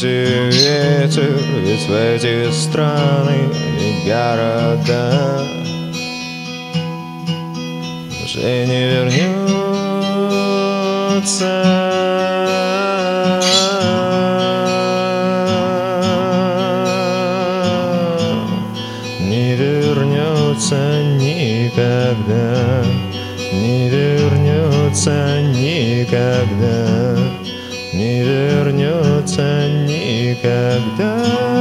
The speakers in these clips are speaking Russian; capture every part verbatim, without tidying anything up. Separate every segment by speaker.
Speaker 1: Уйди, ветер, ведь в эти страны и города уже не вернется. Не вернется никогда, не вернется никогда, не вернется никогда.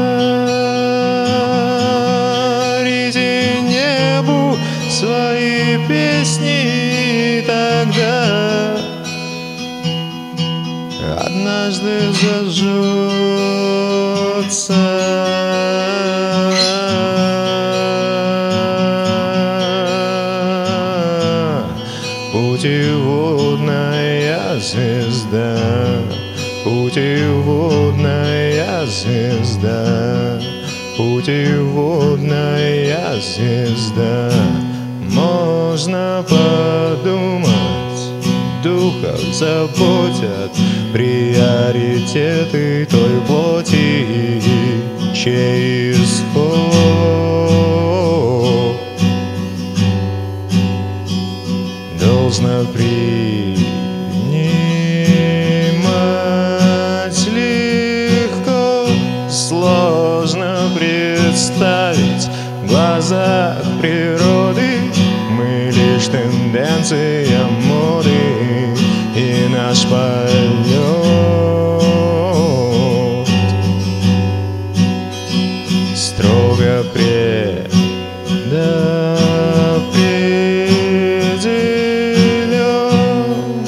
Speaker 1: Реди небу свои песни тогда, однажды зажжется. Путеводная звезда, путеводная звезда, путеводная звезда. Можно подумать, духов заботят приоритеты той плоти, чей исход должно принимать легко. Сложно представить в глазах природы, мы лишь тенденция моды и наш полет строго предопределен.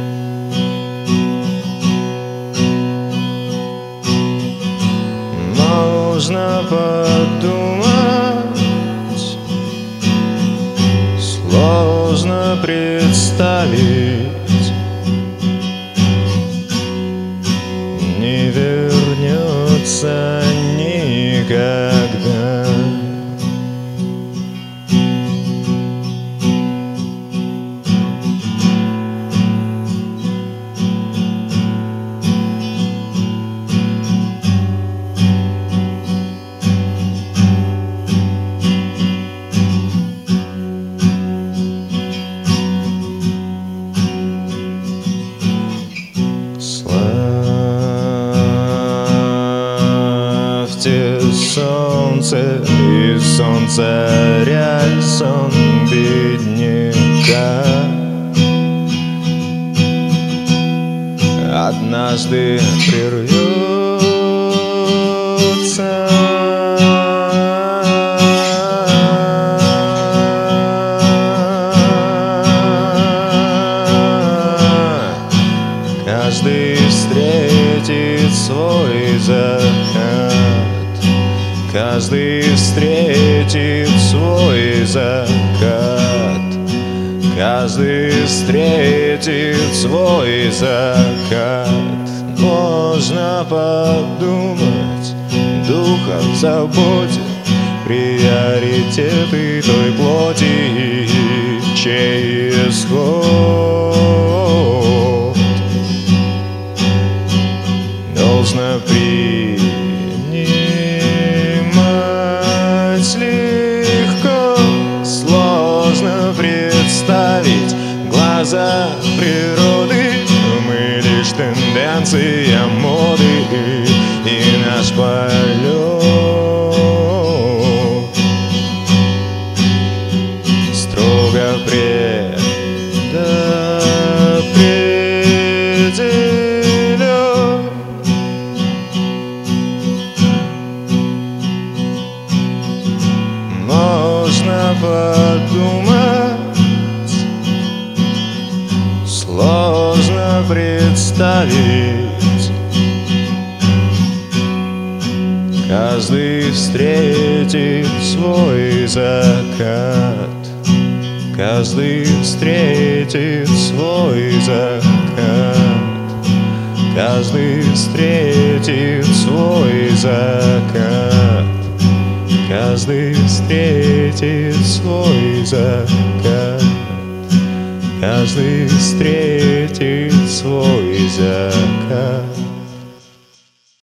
Speaker 1: Можно подумать, сложно представить, не вернется никогда. Славьте солнце и солнцаря, сон бедняка однажды прервется. Каждый встретит свой закат, каждый встретит свой закат, каждый встретит свой закат. Можно подумать, духов заботят приоритеты той плоти, чей исход должно принимать легко. Сложно представить в глазах природы, мы лишь тенденция моды и наш полет строго предопределен. Можно подумать, сложно представить, каждый встретит свой закат, каждый встретит свой закат, каждый встретит свой закат, каждый встретит свой закат, каждый встретит свой закат.